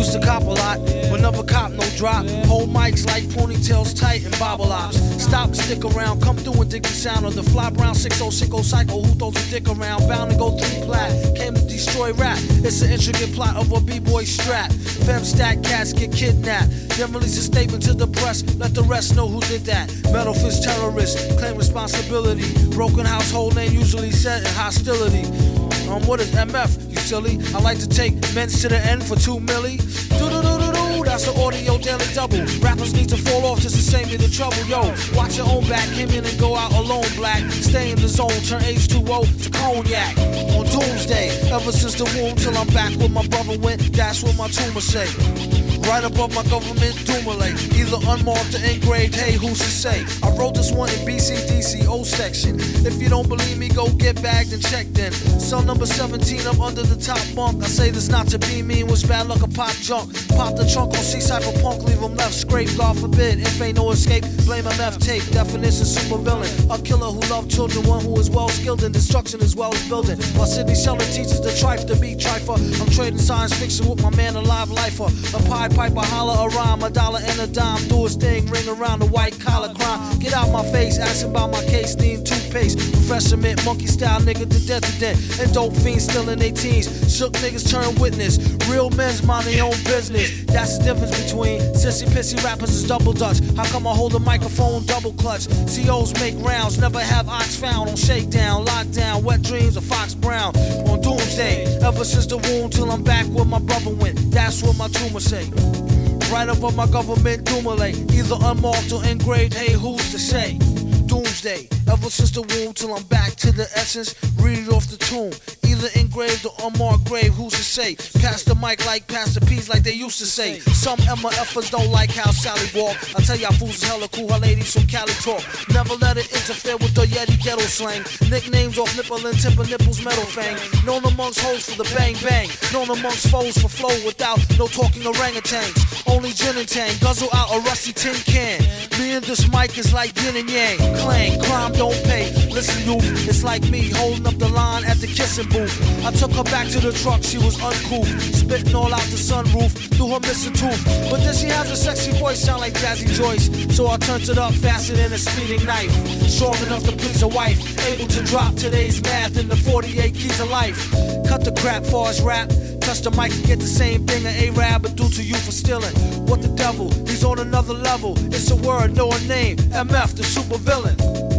Used to cop a lot, but never cop no drop. Hold mics like ponytails tight and bobble ops. Stop, stick around, come through and dig the sound of the fly brown 6060 psycho who throws a dick around. Bound to go 3 plat, came to destroy rap. It's an intricate plot of a b-boy strap. Fem stack cats get kidnapped. Then release a statement to the press, let the rest know who did that. Metal fist terrorists claim responsibility. Broken household name usually set in hostility. What is MF, you silly? I like to take men's to the end for 2 milli. Do-do-do-do-do, that's an audio daily double. Rappers need to fall off just to save me the trouble. Yo, watch your own back, came in and go out alone, black. Stay in the zone, turn H2O to cognac. On doomsday, ever since the womb till I'm back where my brother went, that's what my tumor say. Right above my government doomulate, either unmarked or engraved, hey, who's to say? I wrote this one in BCDC, O section. If you don't believe me, go get bagged and checked in. Cell number 17 up under the top bunk. I say this not to be mean, was bad luck a pop junk. Pop the trunk on C-Cypher punk, leave him left scraped, God forbid. If ain't no escape, blame MF tape. Definition super villain, a killer who loved children, one who is well skilled in destruction as well as building. While Sidney Sheldon teaches the trife to be trifer, I'm trading science fiction with my man alive lifer. A pie piper, holler a rhyme, a dollar and a dime, do his thing, ring around the white collar crime. Get out my face, asking about my case, need toothpaste. Refreshment, monkey style nigga to death to death. And dope fiends still in their teens. Shook niggas turn witness. Real men's mind their own business. That's the difference between sissy pissy rappers is double dutch. How come I hold a microphone double clutch? COs make rounds, never have ox found on shakedown, lockdown, wet dreams of Fox Brown. On doomsday, ever since the womb till I'm back where my brother went. That's what my tumor say. Right above my government doomulate, either unmarked or engraved, hey, who's to say? Doomsday, ever since the womb till I'm back to the essence, read it off the tomb. Either engraved or unmarked grave, who's to say? Pass the mic like pass the peas like they used to say. Some MFers don't like how Sally walk. I tell y'all fools is hella cool, her ladies from Cali talk. Never let it interfere with the Yeti ghetto slang. Nicknames off nipple and tip of nipples metal fang. Known amongst hoes for the bang bang. Known amongst foes for flow without no talking orangutans. Only gin and tang, guzzle out a rusty tin can. Me and this mic is like yin and yang. Clang, crime don't pay. Listen, you, it's like me holding up the line at the kissing booth. I took her back to the truck, she was uncouth. Spitting all out the sunroof through her missing tooth. But then she has a sexy voice, sound like Jazzy Joyce. So I turned it up faster than a speeding knife. Strong enough to please a wife. Able to drop today's math in the 48 keys of life. Cut the crap for his rap. Touch the mic and get the same thing an A-Rab would do to you for stealing. What the devil? He's on another level. It's a word, no a name. MF, the super villain.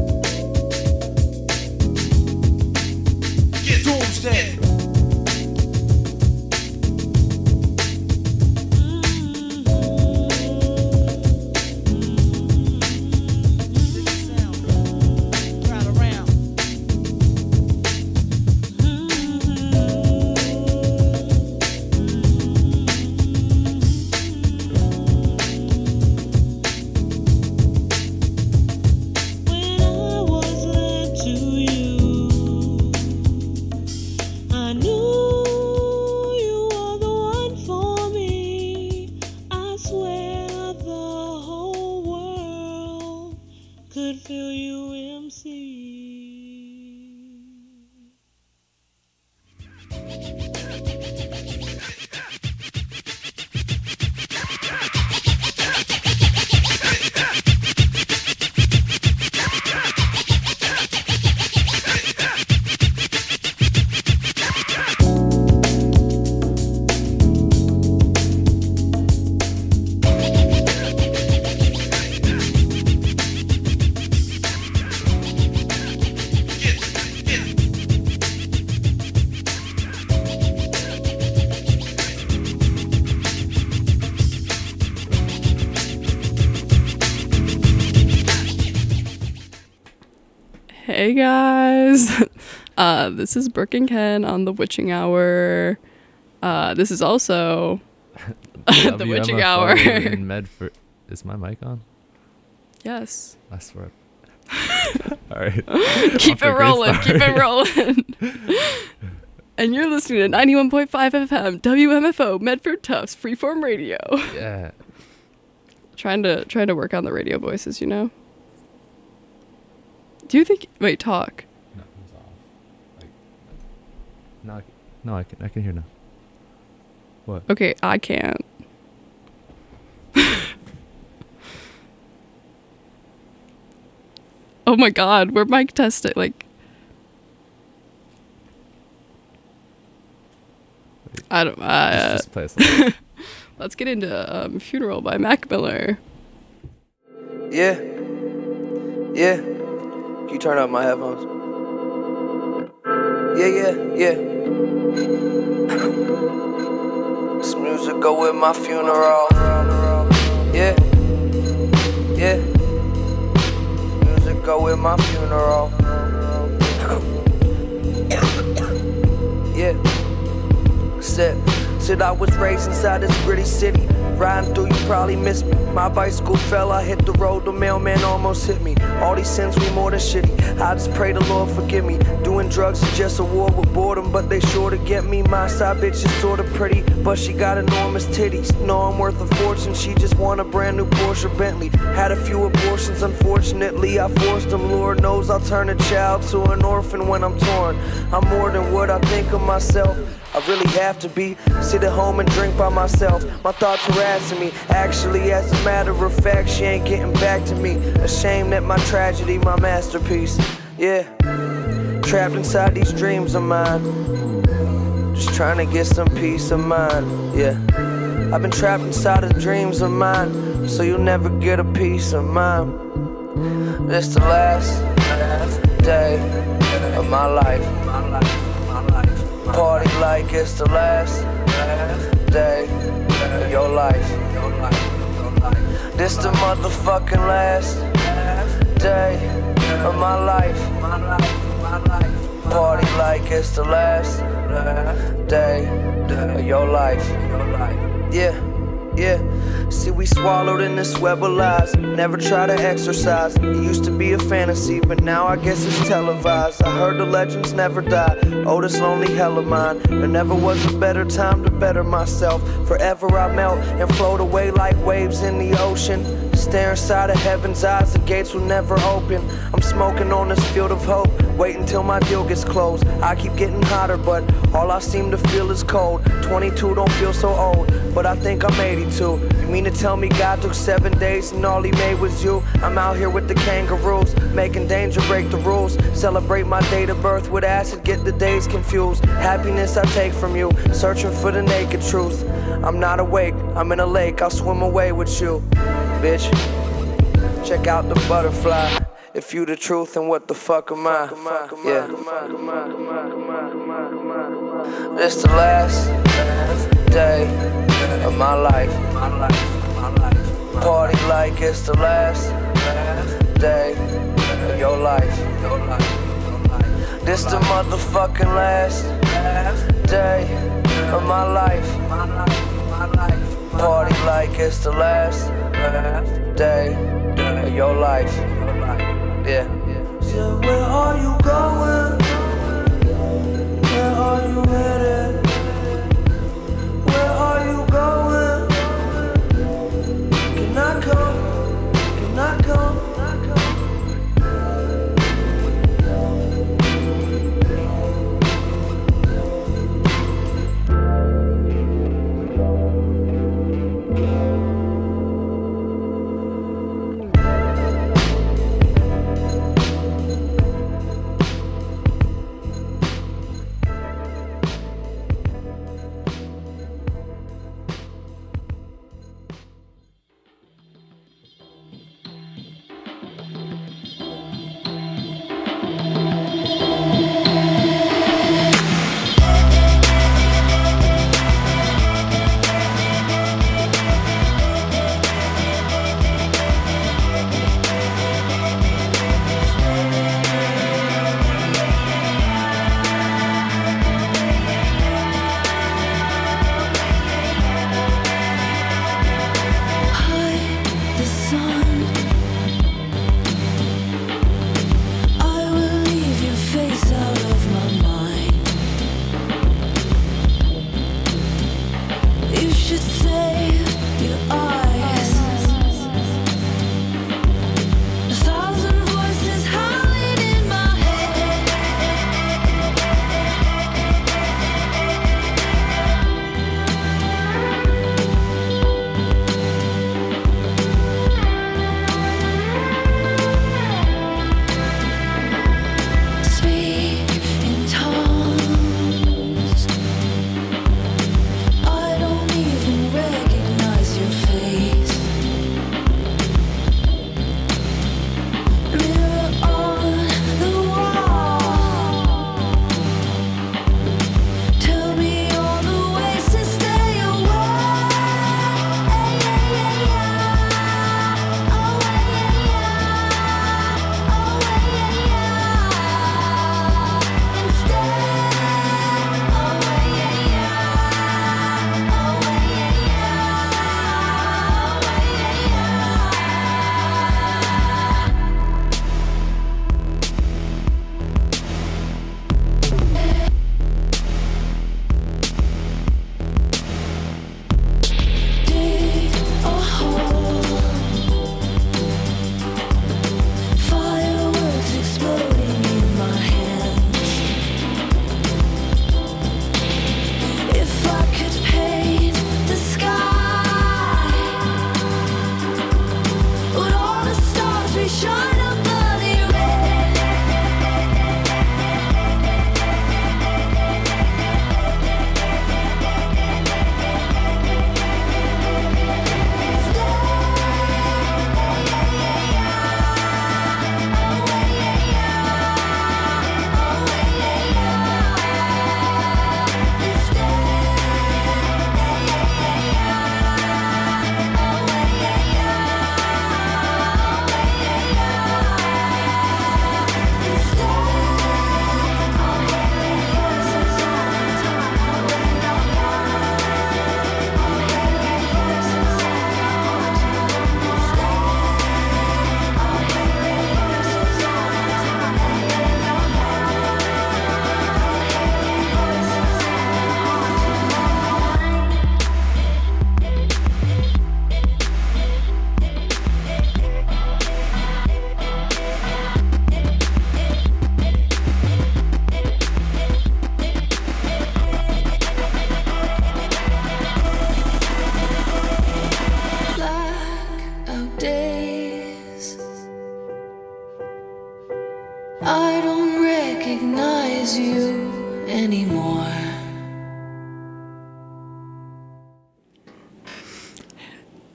Doomsday. Hey guys, this is Brooke and Ken on The Witching Hour. This is also The Witching Hour. In Medford. Is my mic on? Yes. I swear. All right. Keep it rolling. And you're listening to 91.5 FM, WMFO, Medford Tufts, Freeform Radio. Yeah. Trying to work on the radio voices, you know? Do you think... Wait, talk. No, it's off. Like, no, I can hear now. What? Okay, I can't. Oh my god, we're mic testing. Like, I don't. Just play a song. Let's get into "Funeral" by Mac Miller. Yeah. Yeah. Can you turn up my headphones? Yeah. This music go with my funeral. Yeah. Music go with my funeral. Yeah. Said I was raised inside this gritty city. Riding through, you probably missed me. My bicycle fell, I hit the road, the mailman almost hit me. All these sins, we more than shitty. I just pray the Lord forgive me. Doing drugs is just a war with boredom, but they sure to get me. My side bitch is sorta pretty, but she got enormous titties. Know I'm worth a fortune, she just want a brand new Porsche Bentley. Had a few abortions, unfortunately I forced them. Lord knows I'll turn a child to an orphan when I'm torn. I'm more than what I think of myself. I really have to be. Sit at home and drink by myself. My thoughts harassing me. Actually, as a matter of fact, she ain't getting back to me. Ashamed that my tragedy, my masterpiece. Yeah. Trapped inside these dreams of mine. Just trying to get some peace of mind. Yeah. I've been trapped inside of dreams of mine, so you'll never get a piece of mine. This the last day of my life. Party like it's the last day of your life. This the motherfucking last day of my life. Party like it's the last day of your life. Yeah. See, we swallowed in this web of lies. Never try to exercise. It used to be a fantasy, but now I guess it's televised. I heard the legends never die. Oh, this lonely hell of mine. There never was a better time to better myself. Forever I melt and float away like waves in the ocean. Stare inside of heaven's eyes, the gates will never open. I'm smoking on this field of hope, waiting till my deal gets closed. I keep getting hotter, but all I seem to feel is cold. 22 don't feel so old, but I think I'm 82. You mean to tell me God took 7 days and all he made was you? I'm out here with the kangaroos, making danger break the rules. Celebrate my date of birth with acid, get the days confused. Happiness I take from you, searching for the naked truth. I'm not awake, I'm in a lake, I'll swim away with you. Bitch, check out the butterfly. If you the truth, then what the fuck am I? Yeah. This the last day of my life. Party like it's the last day of your life. This the motherfucking last day of my life. Party like it's the last day of your life. Yeah. So where are you going? Where are you headed? Where are you going? Can I come? Can I come?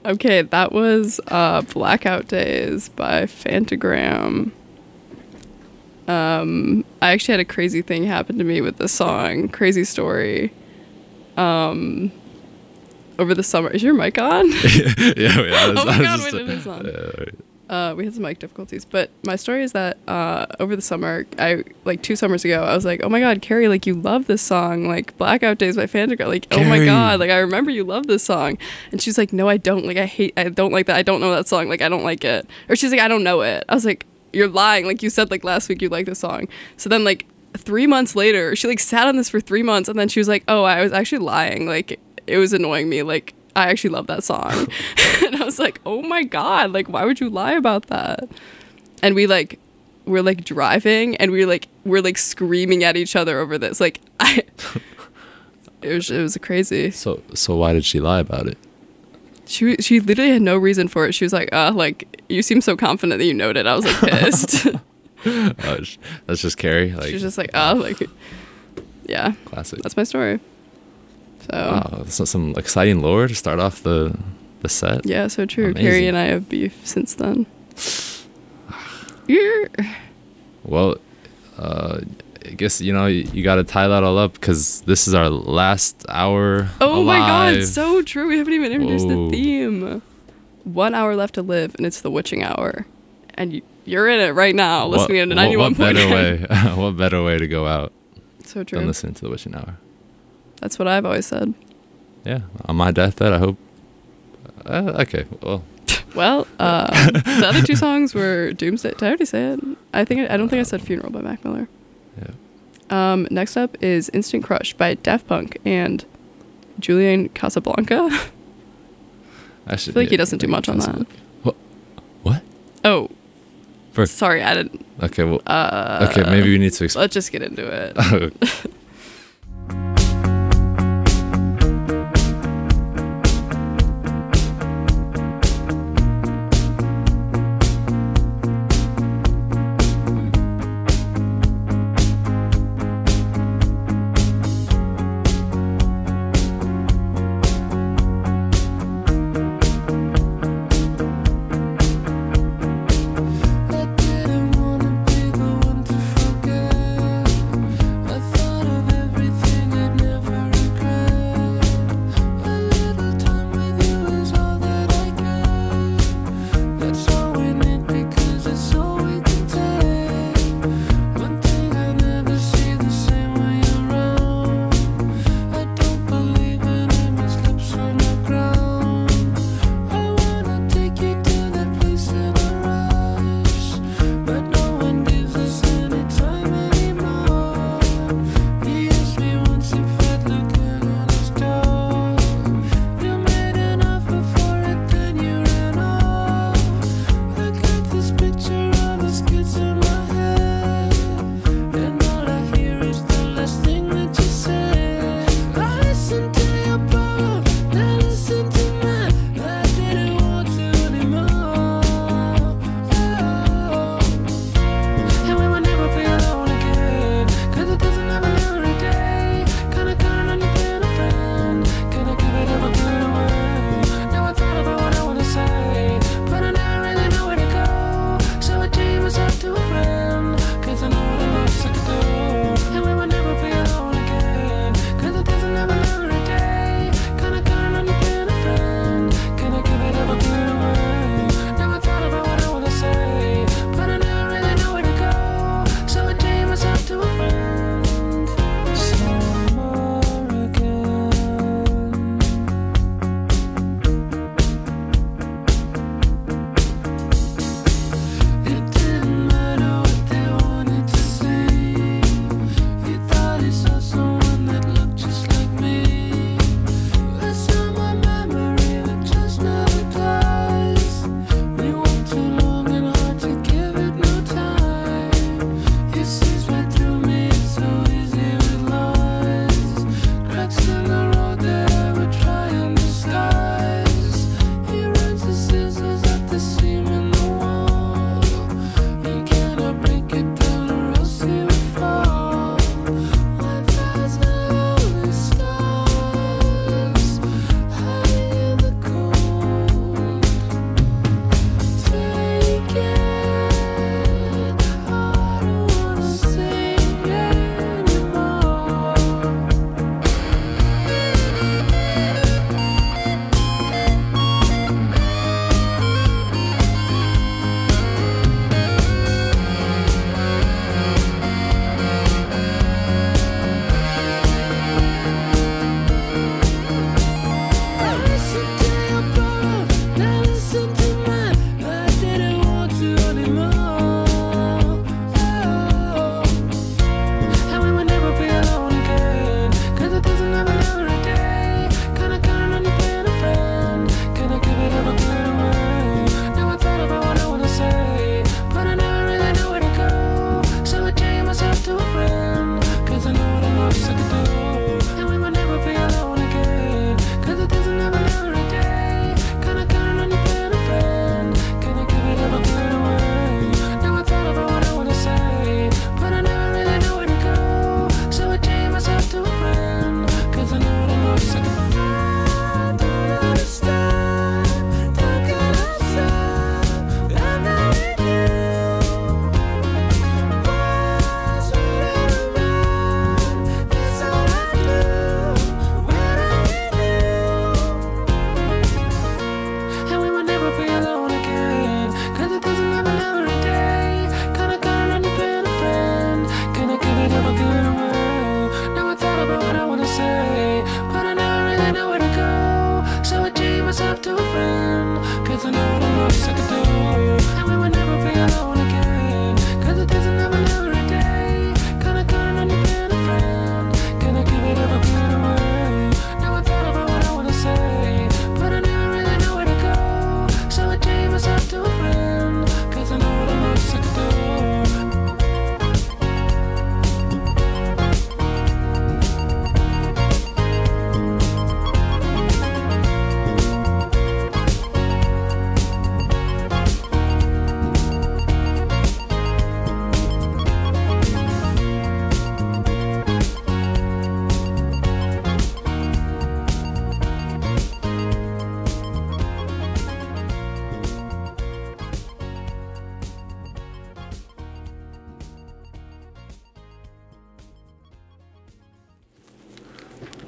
Okay, that was Blackout Days by Fantagram. I actually had a crazy thing happen to me with this song. Crazy story. Over the summer. Is your mic on? Yeah. Oh my god, wait, it is on. We had some mic difficulties, but my story is that over the summer, like 2 summers ago, I was like, oh my god, Carrie, like you love this song, like Blackout Days by Fantagram, like Carrie. Oh my god, like I remember you love this song, and she's like, no, I don't, like I don't like that, I don't know that song, like I don't like it, or she's like, I don't know it. I was like, you're lying, like you said like last week you like this song. So then like 3 months later, she like sat on this for 3 months, and then she was like, oh, I was actually lying, like it was annoying me, like I actually love that song. And I was like, oh my god, like why would you lie about that? And we're like driving, and we're like screaming at each other over this, like it was crazy. So why did she lie about it? She literally had no reason for it. She was like, like you seem so confident that you know it. I was like pissed. That's just Carrie. Like, she's just like, like, yeah. Classic. That's my story. So. Wow, that's some exciting lore to start off the set. Yeah, so true. Amazing. Carrie and I have beef since then. Yeah. Well, I guess you got to tie that all up because this is our last hour. Oh alive. my god, so true. We haven't even introduced Whoa. the theme. 1 hour left to live, and it's the witching hour, and you're in it right now, listening to 91.9. What better way? What better way to go out So true. than listening to the witching hour? That's what I've always said. Yeah, on my deathbed, I hope. Okay, well. Well, the other 2 songs were Doomsday. Did I already say it? I don't think I said Funeral by Mac Miller. Yeah. Next up is Instant Crush by Daft Punk and Julian Casablanca. I feel like he doesn't do much on that. What? Oh. Sorry, I didn't. Okay, well. Okay, maybe we need to explain. Let's just get into it. I didn't wanna be the one to forget. I thought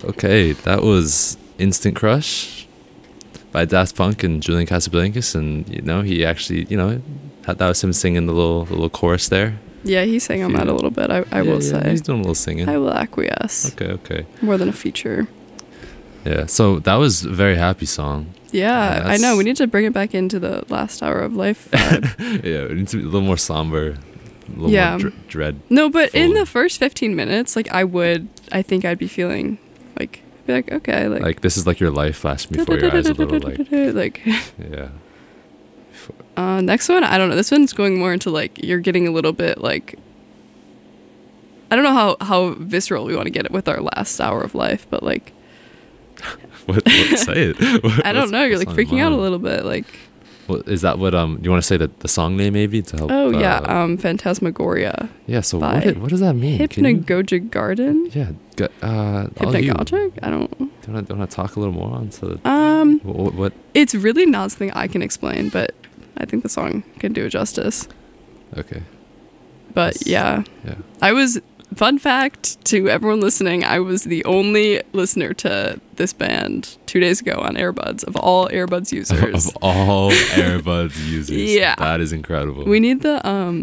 Okay, that was Instant Crush by Daft Punk and Julian Casablancas, and he actually that was him singing the little chorus there. Yeah, he sang on that a little bit. I will say he's doing a little singing. I will acquiesce. Okay. More than a feature. Yeah, so that was a very happy song. Yeah, I know. We need to bring it back into the last hour of life vibe. Yeah, it needs to be a little more somber, a little more dread. No, but in the first 15 minutes, like I think I'd be feeling like okay, like this is like your life flashing before your eyes a little, like yeah. Next one, I don't know. This one's going more into like you're getting a little bit like I don't know how visceral we want to get it with our last hour of life, but like what say it? I don't know. You're like freaking out a little bit, like. What is that? What do you want to say the song name maybe to help? Oh yeah, Phantasmagoria. Yeah. So what does that mean? Hypnagogic Garden. Yeah. Hypnagogic. I don't. Do you want to talk a little more on to what? It's really not something I can explain, but I think the song can do it justice. Okay. But yeah. I was. Fun fact to everyone listening, I was the only listener to this band 2 days ago on Airbuds, of all Airbuds users. Of all Airbuds users. Yeah. That is incredible. We need the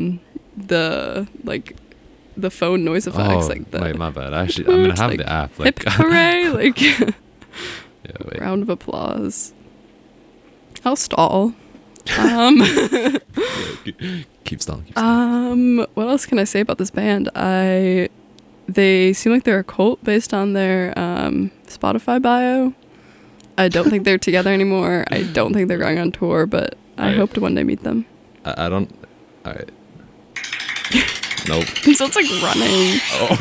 phone noise effects. Wait, my bad. Actually, I'm going to have the app. Hip hooray, like yeah, wait. Round of applause. I'll stall. Keep stalling. What else can I say about this band? They seem like they're a cult based on their Spotify bio. I don't think they're together anymore. I don't think they're going on tour, but I hope to one day meet them. I don't. All right. Nope. So it's like running. Oh.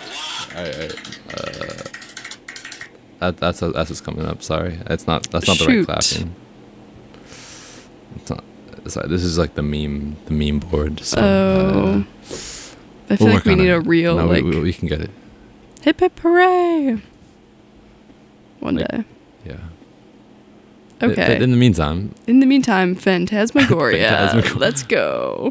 All right. That's what's coming up. Sorry, that's not the right clapping. It's not. Sorry, this is like the meme board. So, I feel like we need a real we can get it. Hip hip hooray! One day. Yeah. Okay. In the meantime, Phantasmagoria. Phantasmagoria. Let's go.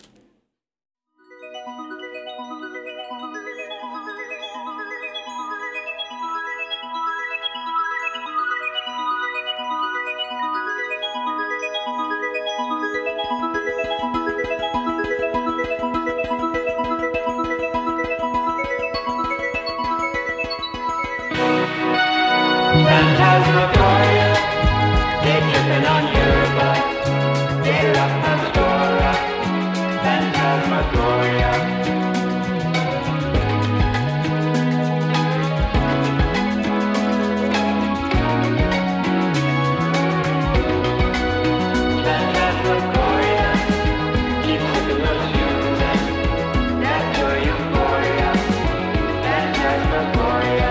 Phantasmagoria, they're tripping on your butt. They love Pastora, Phantasmagoria. Phantasmagoria, keep sipping those fumes and that's your euphoria. Phantasmagoria.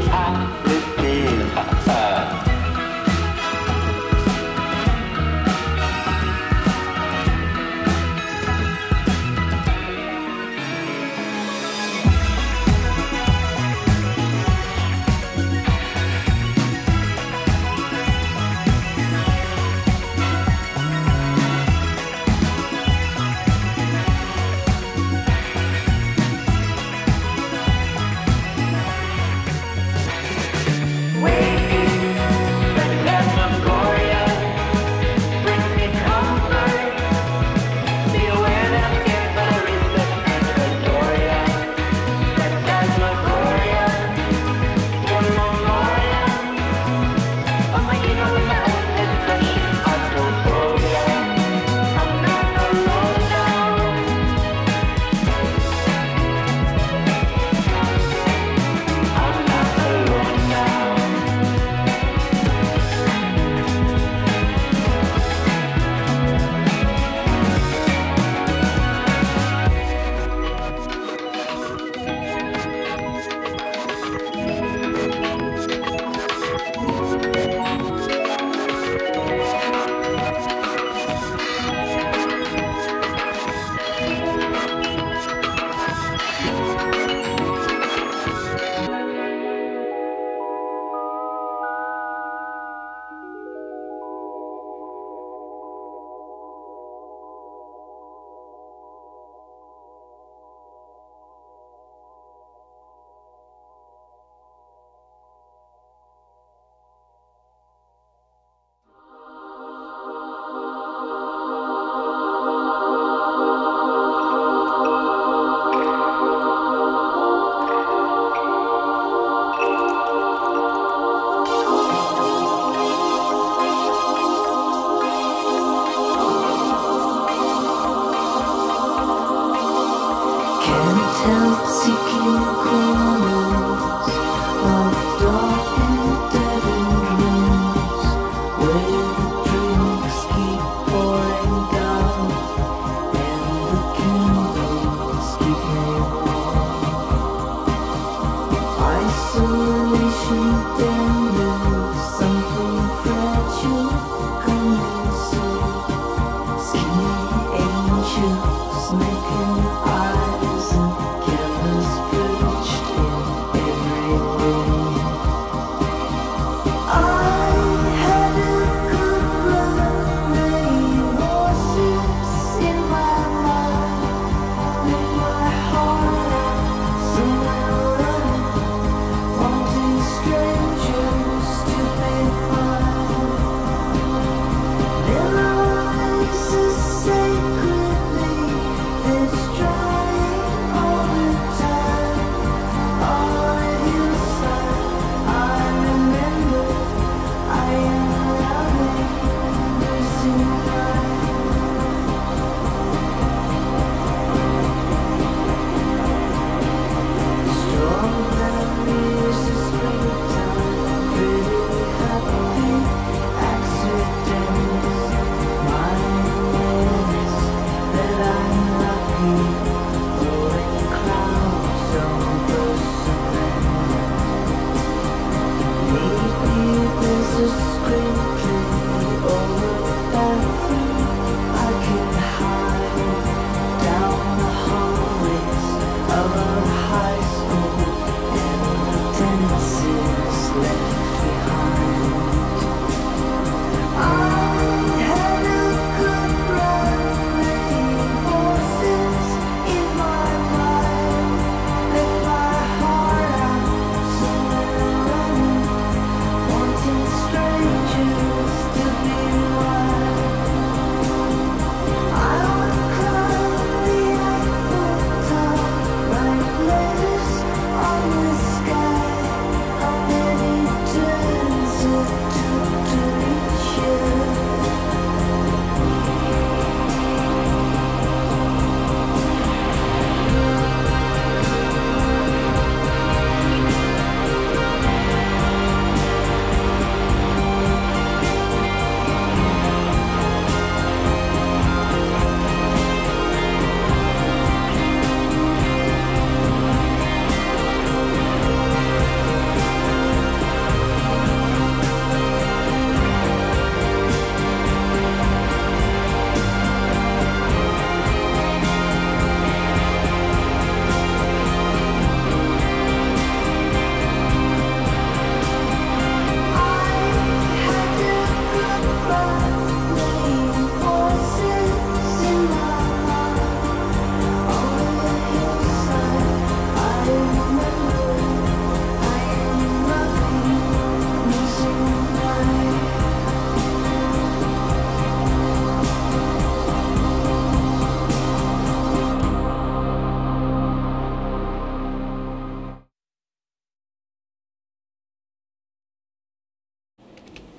Strangers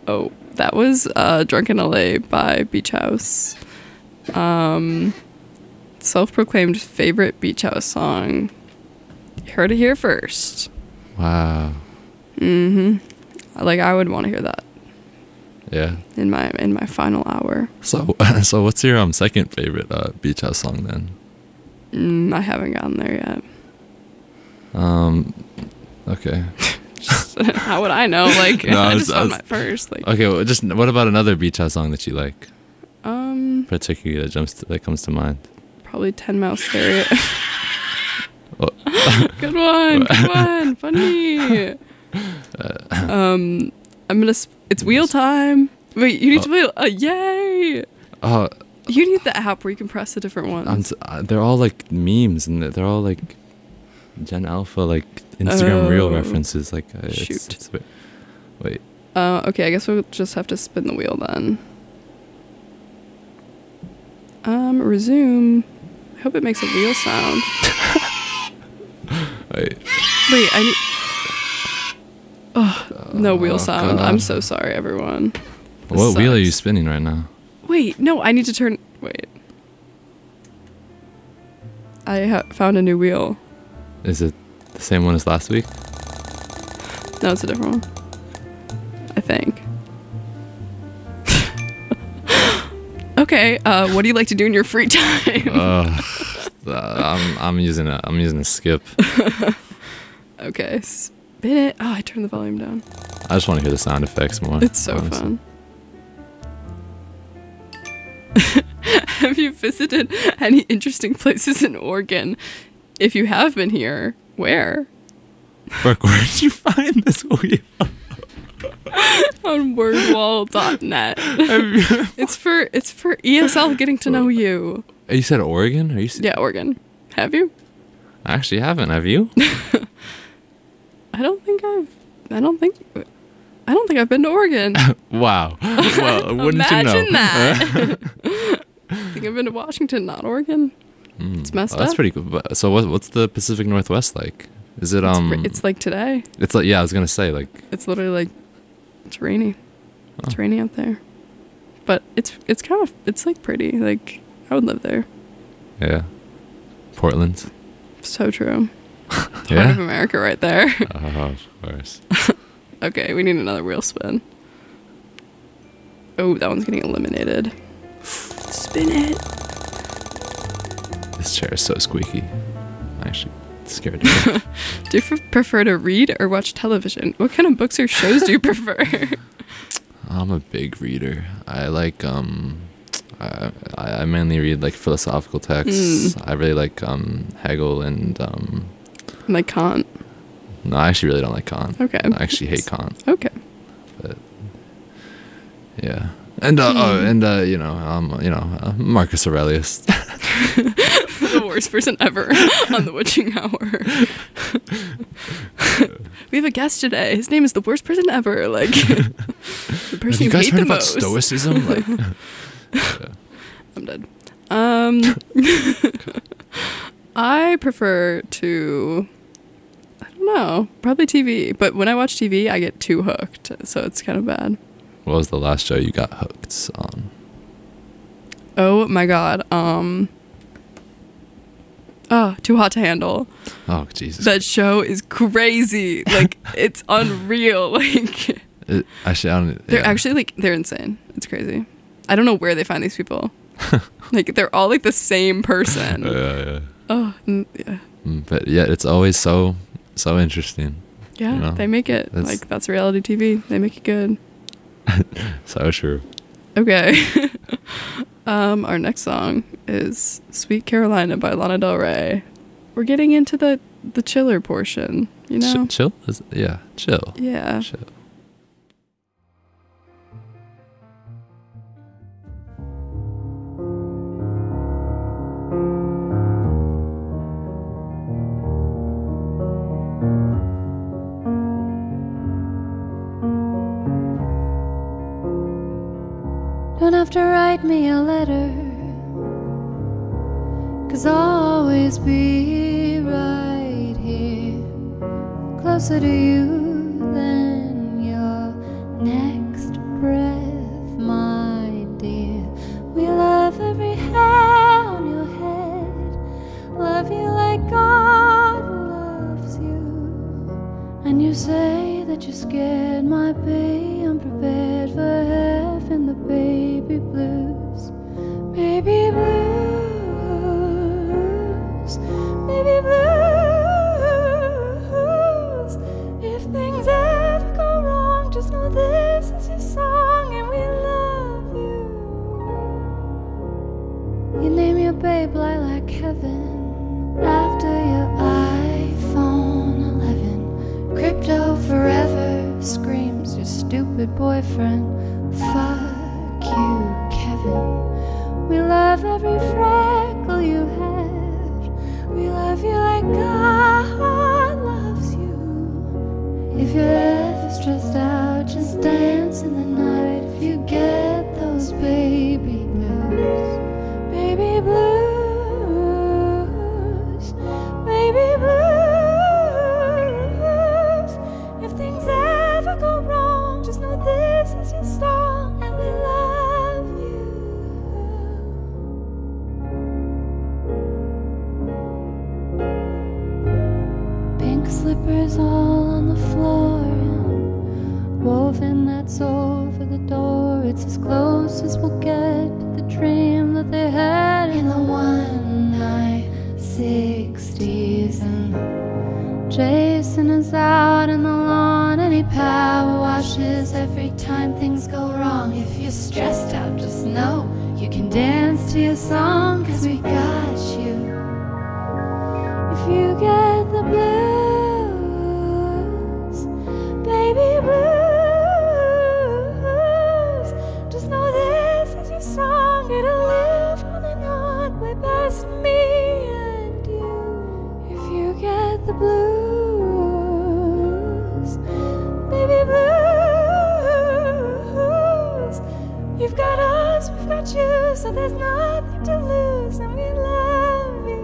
Oh, that was Drunken LA by Beach House. Self-proclaimed favorite Beach House song. You heard it here first. Wow. Like, I would want to hear that. Yeah. In my final hour. So what's your second favorite Beach House song then? I haven't gotten there yet. Okay. How would I know? Like, No, I just found my first. Like, okay, well, just what about another Beach House song that you like? Particularly that comes to mind. Probably 10 Mile Stereo. Oh. Good one, funny. It's wheel time. Wait, you need to wheel. Yay! Oh. You need the app where you can press the different ones. They're all like memes, and they're all like Gen Alpha, like Instagram Reel references. Like, shoot. Wait. Okay, I guess we'll just have to spin the wheel then. Resume. I hope it makes a wheel sound. Wait, I need. Oh, no wheel sound. God. I'm so sorry, everyone. This what wheel are you sucks. spinning right now? Wait, no, I need to turn. Wait. I found a new wheel. Is it the same one as last week? No, it's a different one. I think. Okay, what do you like to do in your free time? I'm using a skip. Okay, spin it. Oh, I turned the volume down. I just want to hear the sound effects more. It's so honestly. fun. Have you visited any interesting places in Oregon? If you have been here, where? Brooke, where did you find this wheel? On wordwall.net. It's for ESL getting to know you. You said Oregon? Are you? Yeah, Oregon. Have you? I actually haven't. Have you? I don't think I've been to Oregon. Wow. Well, wouldn't Imagine you know? that. I think I've been to Washington, not Oregon. It's messed up. That's pretty cool. But, so what's the Pacific Northwest like? Is it It's like today. It's like, yeah, I was gonna say, like, It's literally like it's rainy. It's rainy out there, but it's like pretty. Like, I would live there. yeah, Portland. So true. Heart Yeah. of America right there. Oh, of course. Okay, we need another wheel spin. Oh, that one's getting eliminated. Spin it. This chair is so squeaky. I'm actually scared. Of it. Do you prefer to read or watch television? What kind of books or shows do you prefer? I'm a big reader. I like I mainly read like philosophical texts. I really like Hegel and Like Kant. no, I actually really don't like Kant. Okay. I actually hate Kant. Okay. But yeah, and Marcus Aurelius. The worst person ever on the Witching Hour. We have a guest today. His name is the worst person ever. Like, the person Have you guys hate heard the about most. Stoicism? Like, I'm dead. I prefer to, I don't know, probably TV. But when I watch TV, I get too hooked, so it's kind of bad. what was the last show you got hooked on? Oh my god. Too Hot to Handle. Oh Jesus! That show is crazy. Like, it's unreal. Like, Actually, I don't. they're yeah. actually like, they're insane. It's crazy. I don't know where they find these people. Like, they're all like the same person. Yeah. Oh, yeah. But yeah, it's always so interesting. Yeah, You know, they make it that's- like, that's reality TV. They make it good. So true. Okay. Our next song is Sweet Carolina by Lana Del Rey. We're getting into the chiller portion, you know? Chill? Yeah, chill. Yeah. Chill. Don't have to write me a letter, 'cause I'll always be right here, closer to you than your next breath. And you say that you're scared might be unprepared for having the baby blues. Baby blues, baby blues. If things ever go wrong, just know this is your song and we love you. You name your babe like heaven after your iPhone 11. Crypto forever screams your stupid boyfriend. Fuck you, Kevin. We love every freckle you have. We love you like God loves you. If you're ever stressed out, just dance in the night. If you get those baby blues, baby blues, baby blues. If things ever go wrong, just know this is your song and we love you. Pink slippers all on the floor and woven that's over the door. It's as close as we'll get to the dream that they had in the 1960s. And Jason is out in the lawn and he power washes every time things go wrong. If you're stressed out, just know you can dance to your song, 'cause we got you. If you get the blues, baby blues, just know this is your song. It'll live on and on, way past me and you. If you get the blues, baby blues, you've got us, we've got you, so there's nothing to lose, and we love you.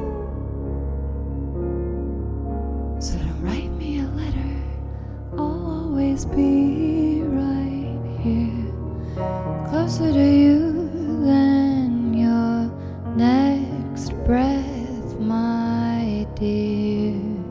So don't write me a letter, I'll always be right here, closer to you than your next breath, my dear.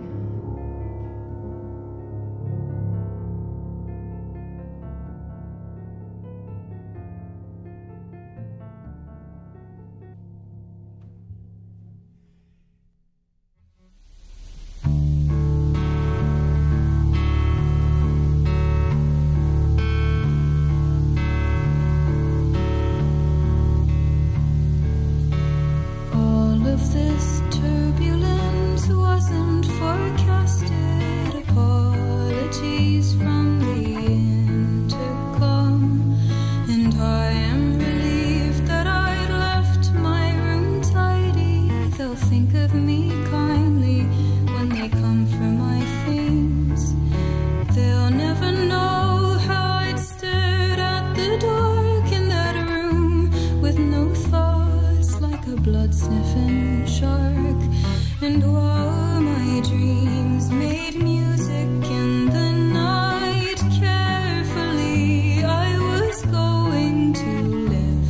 All of this turbulence wasn't forecasted. Apologies from the intercom. And I am relieved that I'd left my room tidy. They'll think of me kindly when they come for my things. They'll never know how I'd stared at the dark in that room with no thoughts, like a blood-sniffing shark. And while my dreams made music in the night, carefully I was going to live.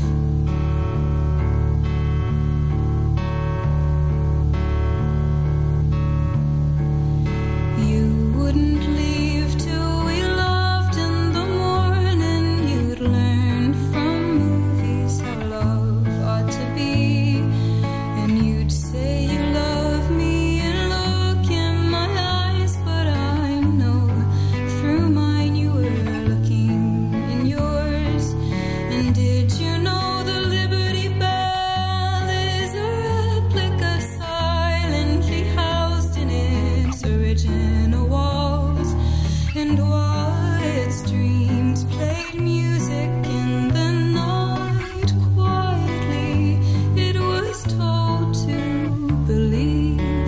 You wouldn't leave till we loved in the morning. You'd learn from movies how love ought to be. And you'd say you love me and look in my eyes, but I know through mine you were looking in yours. And did you know the Liberty Bell is a replica silently housed in its original walls? And while its dreams played music in the night quietly, it was told to believe.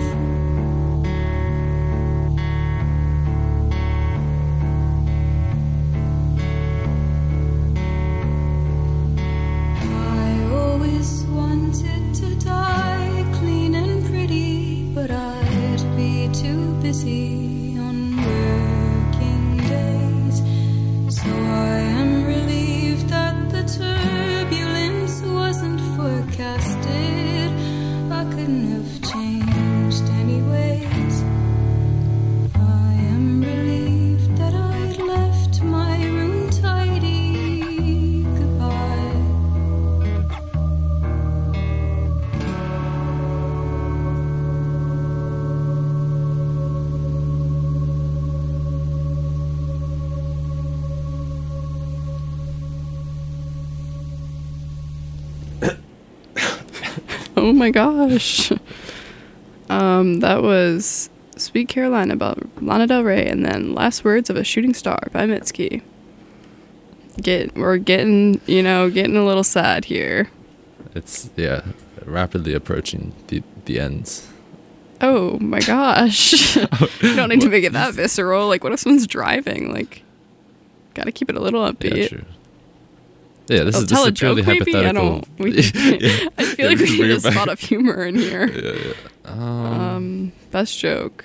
I always wanted to die clean and pretty, but I'd be too busy on working days. So I am relieved that the turbulence wasn't forecasted. I couldn't have changed anyways. I am relieved Oh my gosh. That was Sweet Caroline about Lana Del Rey, and then Last Words of a Shooting Star by Mitski. We're getting a little sad here. It's rapidly approaching the ends. Oh my gosh. You don't need to make it that visceral. Like, what if someone's driving? Like, gotta keep it a little upbeat. Yeah, true. Yeah, this is tell a a purely joke, maybe? hypothetical. I feel like we need a spot of humor in here. Yeah. Best joke.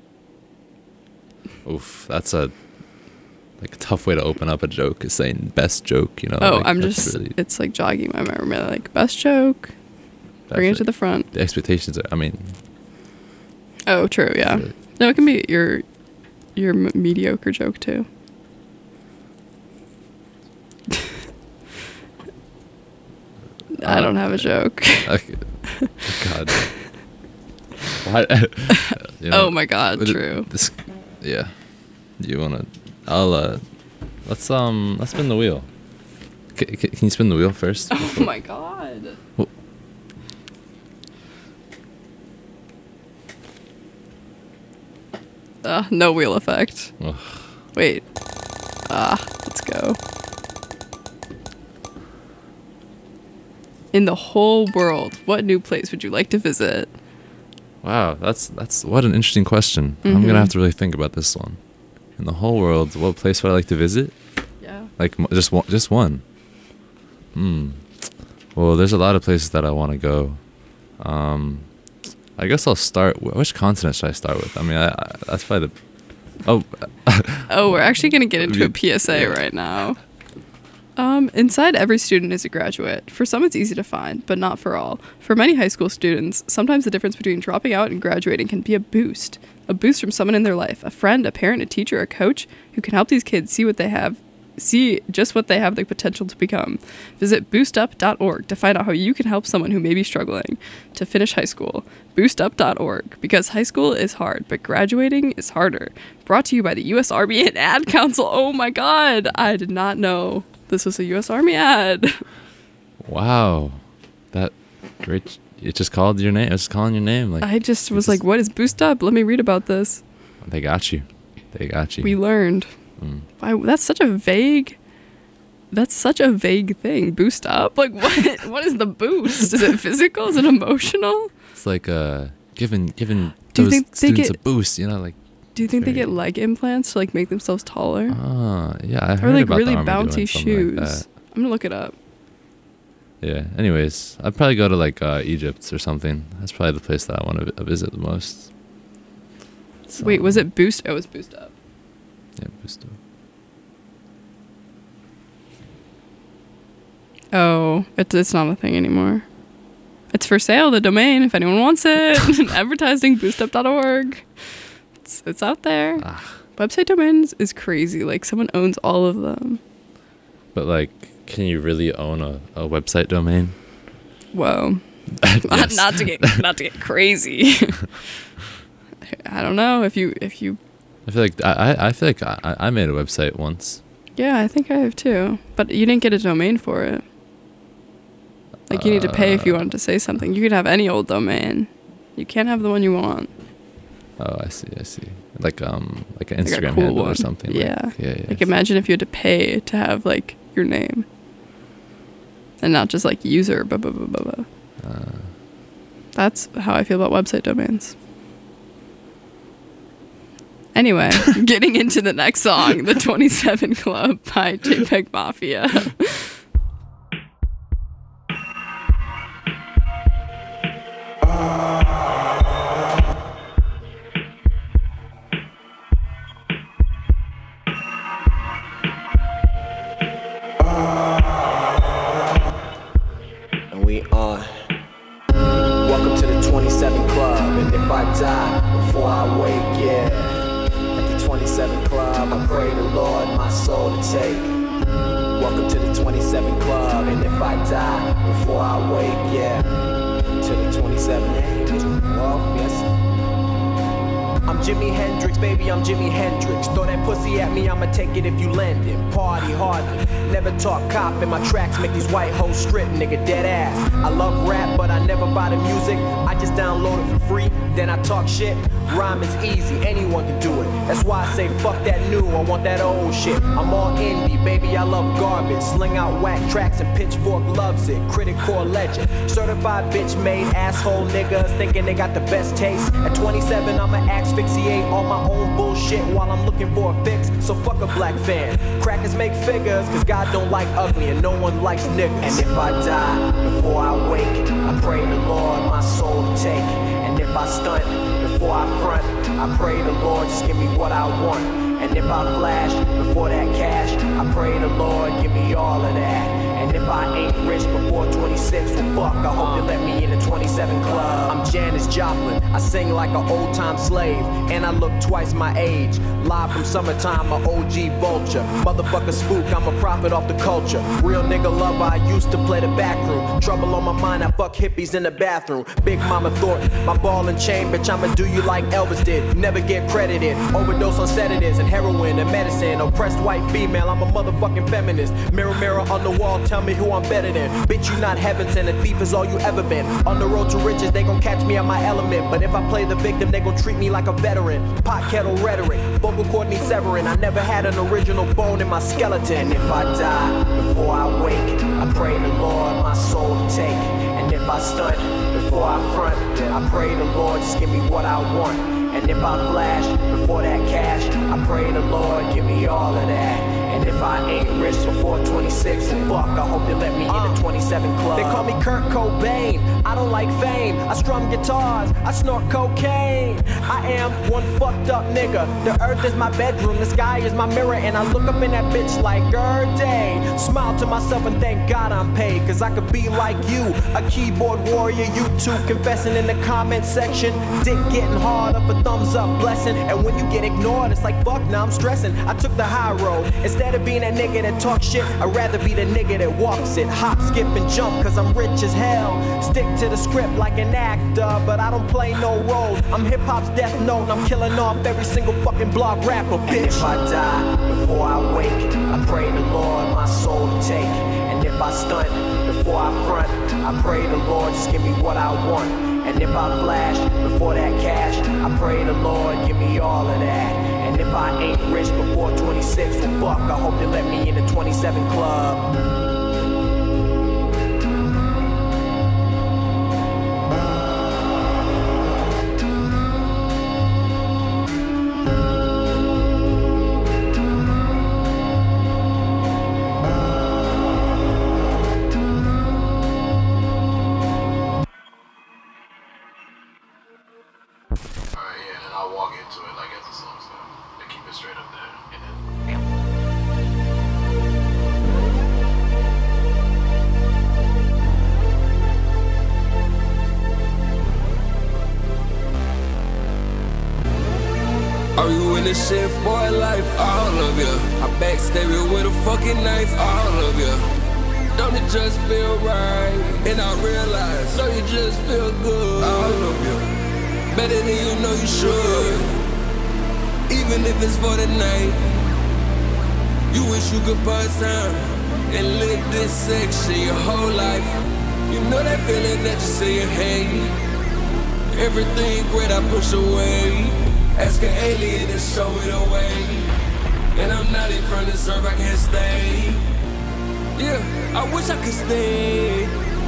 Oof, that's a tough way to open up a joke, is saying best joke, Oh, like, I'm just, really, it's like jogging my memory. Like, best joke. Bring it to the front. The expectations are, Oh, true, yeah. Really, No, it can be your mediocre joke too. I don't have a joke. okay. God. Why, Oh my God, true. Yeah. You wanna? Let's spin the wheel. Can you spin the wheel first? Oh my God. Well, No wheel effect. ugh. Wait. Let's go. In the whole world, what new place would you like to visit? Wow, that's what an interesting question. I'm gonna have to really think about this one. In the whole world, what place would I like to visit? Yeah. Like just one. Well, there's a lot of places that I want to go. I guess I'll start. Which continent should I start with? I mean, that's probably the. Oh, we're actually gonna get into a PSA right now. Inside every student is a graduate. For some, it's easy to find, but not for all. For many high school students, sometimes the difference between dropping out and graduating can be a boost. A boost from someone in their life, a friend, a parent, a teacher, a coach, who can help these kids see just what they have the potential to become. Visit boostup.org to find out how you can help someone who may be struggling to finish high school. Boostup.org, because high school is hard, but graduating is harder. Brought to you by the U.S. Army and Ad Council. Oh my God, I did not know this was a U.S. Army ad. Wow, that great! It just called your name. It's calling your name. Like I just was like, "What is Boost Up? Let me read about this." They got you. We learned. Wow, that's such a vague thing. Boost up? Like what? What is the boost? Is it physical? Is it emotional? It's like giving Do you those think they students get a boost. Like. Do you think they get leg implants to like make themselves taller? Yeah, I heard or like about really the Army doing bouncy something shoes? like that. I'm gonna look it up. Yeah. Anyways, I'd probably go to like Egypt or something. That's probably the place that I want to visit the most. Wait, was it Boost? Oh, it was Boost Up. Yeah, Boost Up. Oh, it's not a thing anymore. It's for sale, the domain, if anyone wants it. Advertising, boostup.org. It's out there. Website domains is crazy. Like, someone owns all of them. But, like, can you really own a website domain? Whoa. Yes. Not to get crazy. I don't know if you. I feel like I made a website once. Yeah, I think I have too. But you didn't get a domain for it. Like, you need to pay if you wanted to say something. You could have any old domain. You can't have the one you want. Oh, I see. Like an Instagram cool handle one. or something. Yeah. Yeah. Like, imagine if you had to pay to have like your name, and not just like user. Blah blah blah blah blah. That's how I feel about website domains. Anyway, getting into the next song, The 27 Club by JPEG Mafia. And we on. Welcome to the 27 Club. And if I die before I wake, yeah. At the 27 Club, I pray the Lord my soul to take. Welcome to the 27 Club. And if I die before I wake, yeah. To the 27. Well, yes. I'm Jimi Hendrix, baby, I'm Jimi Hendrix. Throw that pussy at me, I'ma take it if you lend it. Party hardly, never talk cop, and my tracks make these white hoes strip, nigga, dead ass. I love rap, but I never buy the music. I just download it for free, then I talk shit. Rhyme is easy, anyone can do it. That's why I say fuck that new, I want that old shit. I'm all indie, baby, I love garbage. Sling out whack tracks and Pitchfork loves it. Critic core legend, certified bitch made asshole niggas thinking they got the best taste. At 27, I'ma asphyxiate all my own bullshit while I'm looking for a fix. So fuck a black fan. Crackers make figures, cause God don't like ugly and no one likes niggas. And if I die before I wake, I pray the Lord my soul to take. And if I stunt before I front, I pray the Lord just give me what I want. And if I flash before that cash, I pray the Lord give me all of that. And if I ain't rich before 26, well fuck, I hope they let me in the 27 club. I'm Janis Joplin, I sing like an old time slave, and I look twice my age. Live from summertime, a OG vulture. Motherfucker spook, I'm a prophet off the culture. Real nigga lover, I used to play the back room. Trouble on my mind, I fuck hippies in the bathroom. Big Mama Thornton, my ball and chain, bitch, I'ma do you like Elvis did. Never get credited, overdose on sedatives and heroin and medicine. Oppressed white female, I'm a motherfucking feminist. Mirror, mirror on the wall, tell me who I'm better than. Bitch, you not heaven sent, a thief is all you ever been. On the road to riches, they gon' catch me at my element. But if I play the victim, they gon' treat me like a veteran. Pot kettle rhetoric, vocal cord needs severing. I never had an original bone in my skeleton. And if I die before I wake, I pray the Lord my soul to take. And if I stunt before I front, I pray the Lord just give me what I want. And if I flash before that cash, I pray the Lord give me all of that. And if I ain't rich before 26, well fuck, I hope they let me in the 27 club. They call me Kurt Cobain, I don't like fame. I strum guitars, I snort cocaine. I am one fucked up nigga. The earth is my bedroom, the sky is my mirror. And I look up in that bitch like every day. Smile to myself and thank God I'm paid. Cause I could be like you, a keyboard warrior. You two confessing in the comment section. Dick getting harder for thumbs up blessing. And when you get ignored, it's like fuck, now I'm stressing. I took the high road. Instead of being that nigga that talk shit, I'd rather be the nigga that walks it. Hop, skip, and jump, cause I'm rich as hell. Stick to the script like an actor, but I don't play no roles. I'm hip-hop's death note, and I'm killing off every single fucking blog rapper, bitch. And if I die before I wake, I pray the Lord my soul to take. And if I stunt before I front, I pray the Lord just give me what I want. And if I flash before that cash, I pray the Lord give me all of that. And if I ain't rich before 26, well fuck, I hope they let me in the 27 club. Are you in this shit for life? All of ya. I backstab you with a fucking knife. All of ya. Don't it just feel right? And I realize, no, you just feel good. All of ya. Better than you know you should. Even if it's for the night. You wish you could bust time and live this section your whole life. You know that feeling that you say you hate. Everything great I push away. Ask an alien to show it away. And I'm not in front of serve, I can't stay. Yeah, I wish I could stay.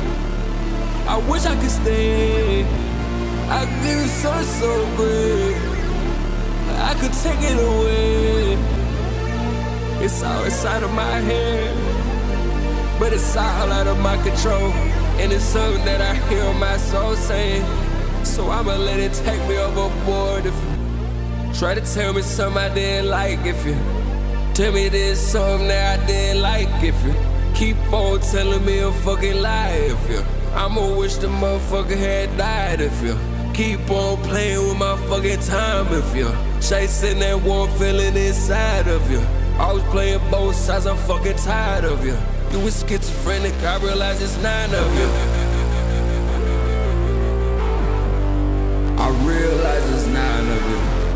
I wish I could stay. I give you so good. I could take it away. It's all inside of my head, but it's all out of my control. And it's something that I hear my soul saying. So I'ma let it take me overboard. If you try to tell me something I didn't like, if you tell me there's something that I didn't like, if you keep on telling me a fucking lie, if you I'ma wish the motherfucker had died, if you keep on playing with my fucking time, if you chasing that warm feeling inside of you. Always playing both sides, I'm fucking tired of you. You was schizophrenic, I realize it's 9 of you. I realize it's 9 of you.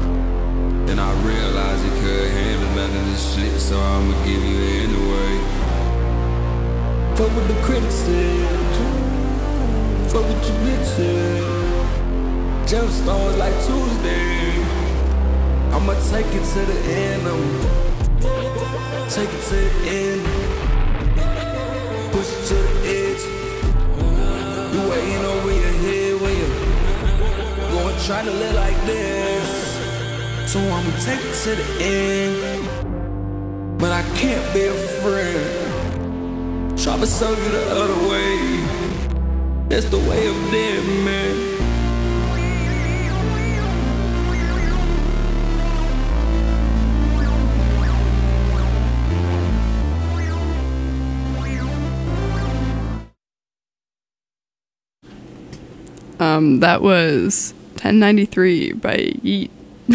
And I realized you couldn't handle none of this shit, so I'ma give you it anyway. Fuck what the critics said, fuck what your bitch said. Gemstones like Tuesday. I'ma take it to the end, take it to the end. Push it to the edge. You waiting over your head when you going try to live like this. So I'ma take it to the end. But I can't be a friend. Try to serve you the other way. That's the way of dead, man. That was 1093 by Yeet.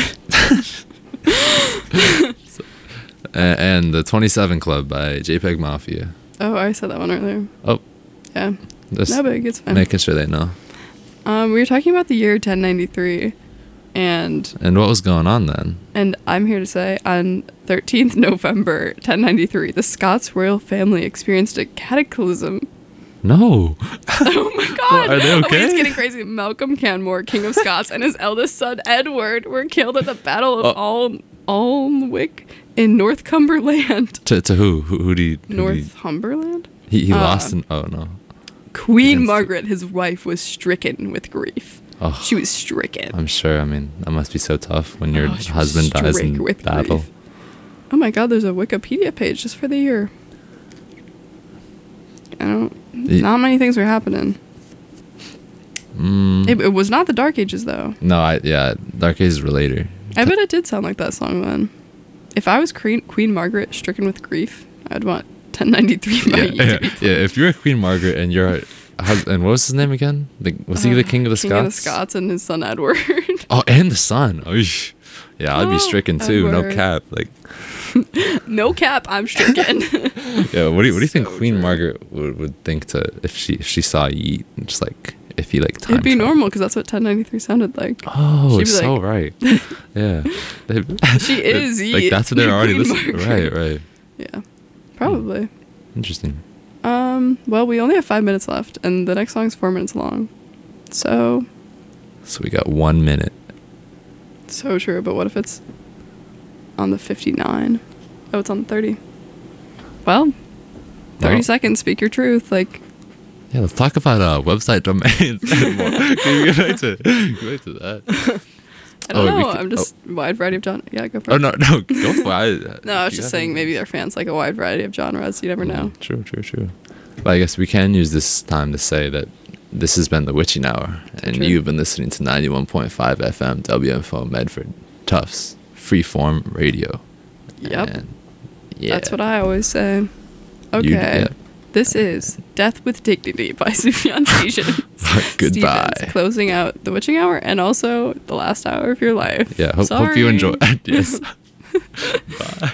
And the 27 Club by JPEG Mafia. Oh, I said that one earlier. Oh. Yeah. Just no big, it's fine. Making sure they know. We were talking about the year 1093. And what was going on then? And I'm here to say, on 13th November 1093, the Scots royal family experienced a cataclysm. No. Oh my god. Are they okay? Oh, wait, it's getting crazy. Malcolm Canmore, King of Scots, and his eldest son, Edward, were killed at the Battle of Alnwick in Northumberland. To who? Who do you... Northumberland? He lost in... Oh, no. Queen Margaret, his wife, was stricken with grief. Oh, she was stricken. I'm sure. I mean, that must be so tough when your husband dies in battle. Grief. Oh my god, there's a Wikipedia page just for the year. Not many things were happening. It was not the Dark Ages, though. No, Dark Ages were later. I bet it did sound like that song then. If I was Queen Margaret stricken with grief, I'd want 1093 by Yeet. Yeah, if you're Queen Margaret and your husband, what was his name again? Was he the King of the Scots? King of the Scots and his son Edward. Oh, and the son. Oh, yeah, I'd be stricken too. Edward. No cap. Like, no cap, I'm stricken. Yeah, what do you think Queen Margaret would think if she saw Yeet, just like if he like time It'd be traveled? normal because that's what 1093 sounded like. Oh, She'd be so like, right. Yeah, she is Yeet. Like that's what they're already Queen listening. Margaret. Right. Yeah, probably. Interesting. Well, we only have 5 minutes left, and the next song's 4 minutes long. So we got 1 minute. So true, but what if it's on the 59? Oh, it's on the 30. Well, 30 seconds, speak your truth. Like, yeah, let's talk about website domains. Can you get back to that? I don't know. I'm just wide variety of genre. Yeah, go for it. Oh, no, go for it. No, I was just saying maybe their fans like a wide variety of genres. You never know. True. But I guess we can use this time to say that this has been the Witching Hour, and you've been listening to 91.5 FM WFO Medford, Tufts, Freeform Radio. Yep. And yeah. That's what I always say. Okay. This is Death with Dignity by Sufjan Goodbye. Stevens, closing out the Witching Hour and also the last hour of your life. Yeah, hope you enjoy. Yes. Bye.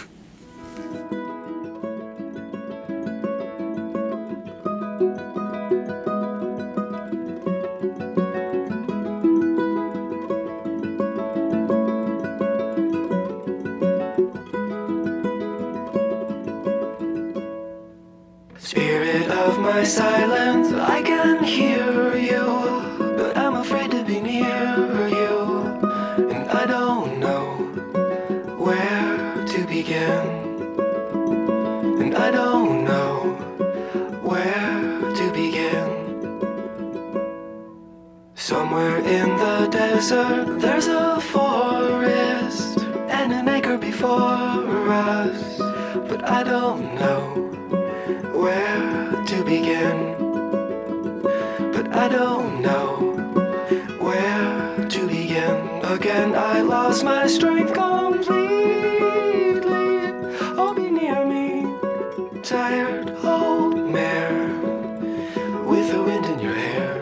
Spirit of my silence, I can hear you, but I'm afraid to be near you, and I don't know where to begin, and I don't know where to begin. Somewhere in the desert, there's a forest, and an acre before us, but I don't know where to begin, but I don't know where to begin. Again, I lost my strength completely. Oh, be near me, tired old mare with the wind in your hair.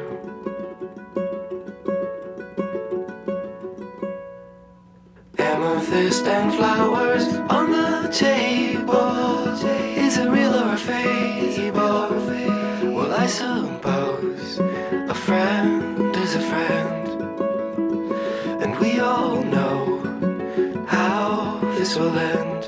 Amethyst and flowers on the table. Is it real or a fable? Well, I suppose a friend is a friend, and we all know peaceful end.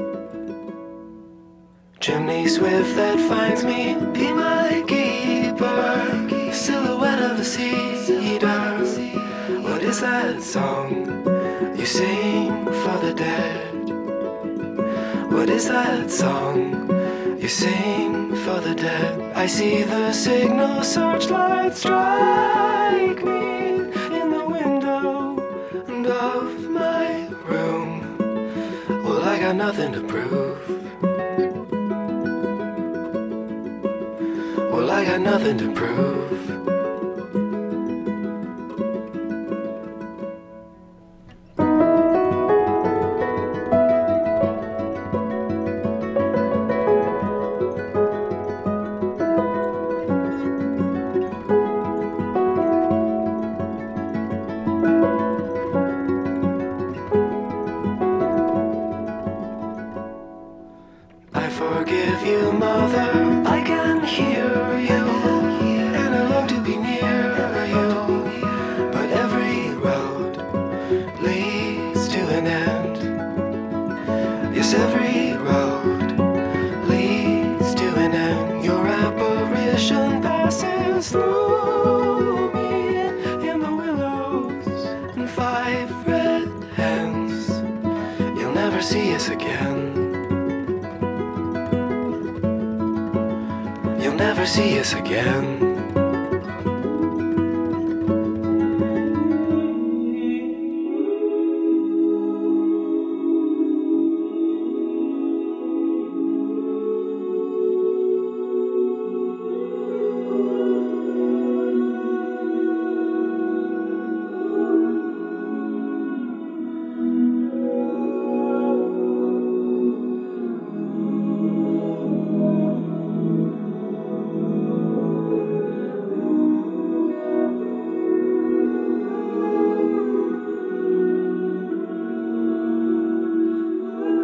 Chimney swift that finds me, be my keeper. Silhouette of a cedar. What is that song you sing for the dead? What is that song you sing for the dead? I see the signal searchlight strike me in the window of my room. Well, I got nothing to prove. Well, I got nothing to prove. I forgive you, mother, I can hear you, and I long to be near you, but every road leads to an end. Yes, every road leads to an end. Your apparition passes through me in the willows and 5 red hens. You'll never see us again. You'll never see us again.